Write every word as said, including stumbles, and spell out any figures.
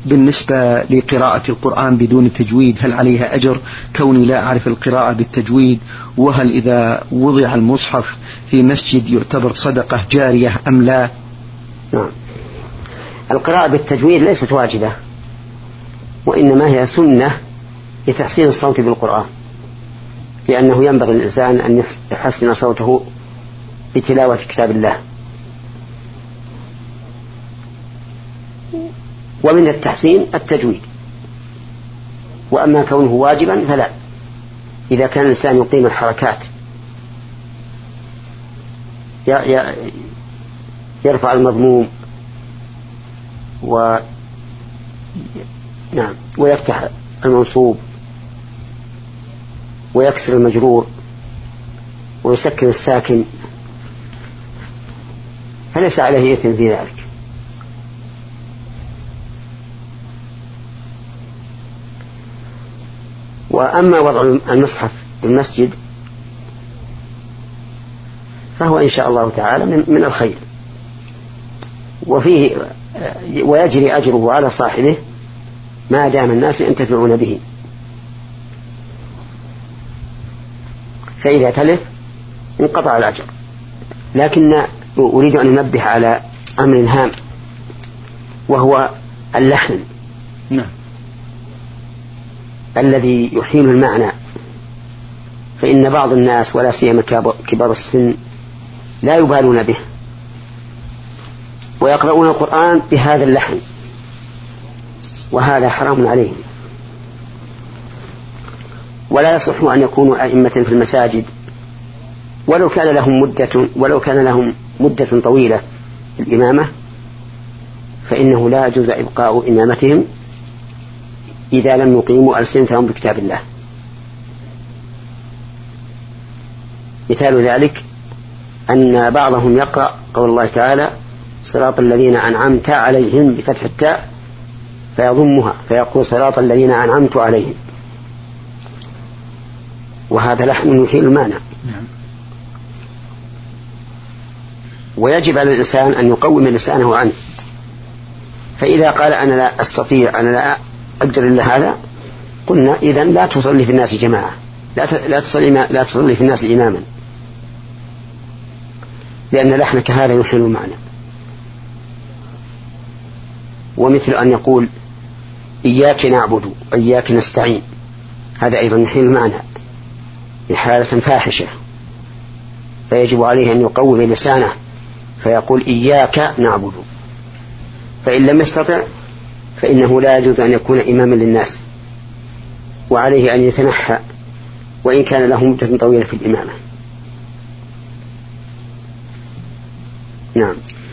بالنسبة لقراءة القرآن بدون تجويد هل عليها أجر كوني لا أعرف القراءة بالتجويد؟ وهل إذا وضع المصحف في مسجد يعتبر صدقة جارية أم لا؟ نعم. القراءة بالتجويد ليست واجبة، وإنما هي سنة لتحسين الصوت بالقرآن، لأنه ينبغي للإنسان أن يحسن صوته بتلاوة كتاب الله. ومن التحسين التجويد. وأما كونه واجبا فلا، إذا كان الإنسان يقيم الحركات يرفع المضموم و نعم ويفتح المنصوب ويكسر المجرور ويسكن الساكن فليس عليه إثم في ذلك. وأما وضع المصحف في المسجد فهو إن شاء الله تعالى من الخير، وفيه ويجري أجره على صاحبه ما دام الناس ينتفعون به، فإذا تلف انقطع الأجر. لكن أريد أن أنبه على أمر هام، وهو اللحن نعم. الذي يحيل المعنى. فإن بعض الناس ولا سيما كبار السن لا يبالون به ويقرؤون القرآن بهذا اللحن، وهذا حرام عليهم. ولا يصح أن يكونوا أئمة في المساجد ولو كان لهم مدة ولو كان لهم مدة طويلة الإمامة، فإنه لا يجوز إبقاء إمامتهم إذا لم يقيموا ألسنتهم بكتاب الله. مثال ذلك أن بعضهم يقرأ قول الله تعالى صراط الذين أنعمت عليهم بفتح التاء فيضمها فيقول صراط الذين أنعمت عليهم، وهذا لحن يحيل المعنى. ويجب على الإنسان أن يقوم لسانه عنه، فإذا قال أنا لا أستطيع أنا لا أقدر إلا هذا قلنا إذن لا تصلي في الناس جماعة، لا تصلي, لا تصلي في الناس إماما، لأن لحنك هذا يحيل المعنى. ومثل أن يقول إياك نعبد إياك نستعين، هذا أيضا يحيل المعنى بحالة فاحشة، فيجب عليه أن يقوم لسانه فيقول إياك نعبد. فإن لم يستطع فإنه لا يجوز أن يكون إماما للناس، وعليه أن يتنحى وإن كان له مدة طويلة في الإمامة. نعم.